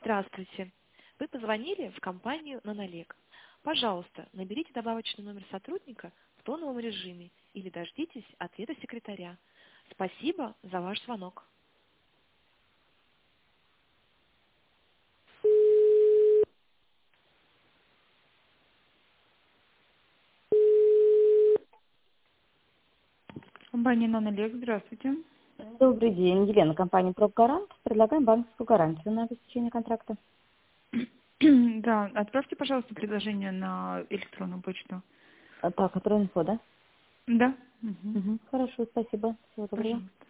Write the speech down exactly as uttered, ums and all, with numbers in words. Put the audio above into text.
Здравствуйте. Вы позвонили в компанию «Нонолег». Пожалуйста, наберите добавочный номер сотрудника в тоновом режиме или дождитесь ответа секретаря. Спасибо за ваш звонок. Компания «Нонолег», здравствуйте. Добрый день, Елена, компания «Пробгарант». Предлагаем банковскую гарантию на обеспечение контракта. Да, отправьте, пожалуйста, предложение на электронную почту. А, Так, который инфо, да? Да. Мгм. Угу. Хорошо, спасибо. Всего доброго. Пожалуйста.